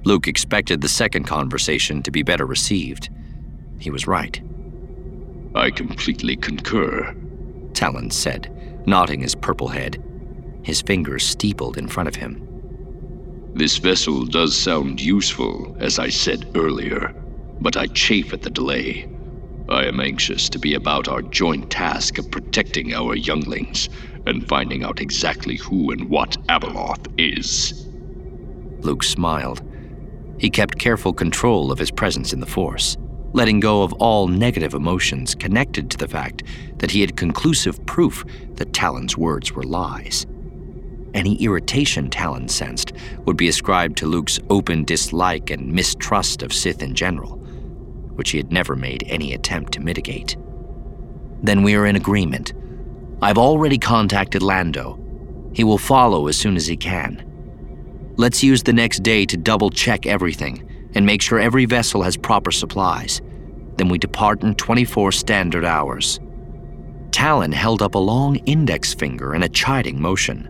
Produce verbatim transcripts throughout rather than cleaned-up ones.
Luke expected the second conversation to be better received. He was right. I completely concur, Talon said, nodding his purple head. His fingers steepled in front of him. This vessel does sound useful, as I said earlier, but I chafe at the delay. I am anxious to be about our joint task of protecting our younglings and finding out exactly who and what Abeloth is. Luke smiled. He kept careful control of his presence in the Force, letting go of all negative emotions connected to the fact that he had conclusive proof that Talon's words were lies. Any irritation Talon sensed would be ascribed to Luke's open dislike and mistrust of Sith in general, which he had never made any attempt to mitigate. Then we are in agreement. I've already contacted Lando. He will follow as soon as he can. Let's use the next day to double-check everything and make sure every vessel has proper supplies. Then we depart in twenty-four standard hours. Talon held up a long index finger in a chiding motion.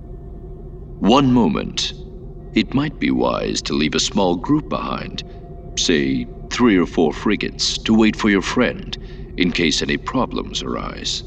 One moment. It might be wise to leave a small group behind, say three or four frigates, to wait for your friend in case any problems arise.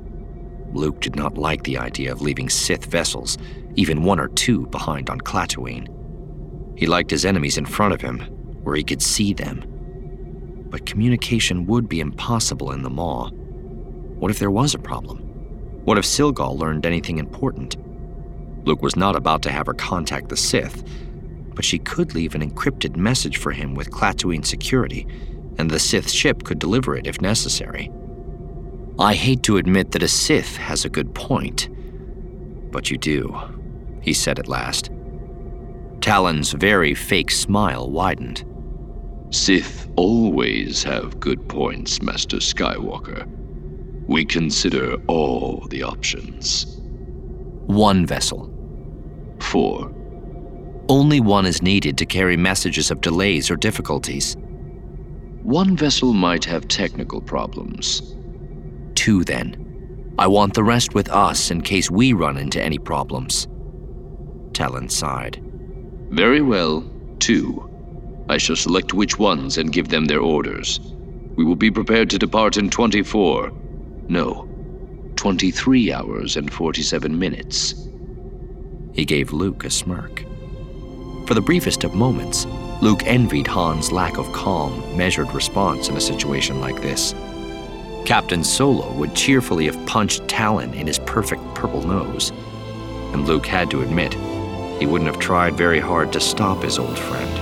Luke did not like the idea of leaving Sith vessels, even one or two, behind on Klaatuine. He liked his enemies in front of him, where he could see them. But communication would be impossible in the Maw. What if there was a problem? What if Silgal learned anything important? Luke was not about to have her contact the Sith, but she could leave an encrypted message for him with Klaatuine security, and the Sith ship could deliver it if necessary. I hate to admit that a Sith has a good point, but you do, he said at last. Talon's very fake smile widened. Sith always have good points, Master Skywalker. We consider all the options. One vessel. Four. Only one is needed to carry messages of delays or difficulties. One vessel might have technical problems. Two, then. I want the rest with us in case we run into any problems. Talon sighed. Very well, two. I shall select which ones and give them their orders. We will be prepared to depart in twenty-four. No, twenty-three hours and forty-seven minutes. He gave Luke a smirk. For the briefest of moments, Luke envied Han's lack of calm, measured response in a situation like this. Captain Solo would cheerfully have punched Talon in his perfect purple nose, and Luke had to admit he wouldn't have tried very hard to stop his old friend.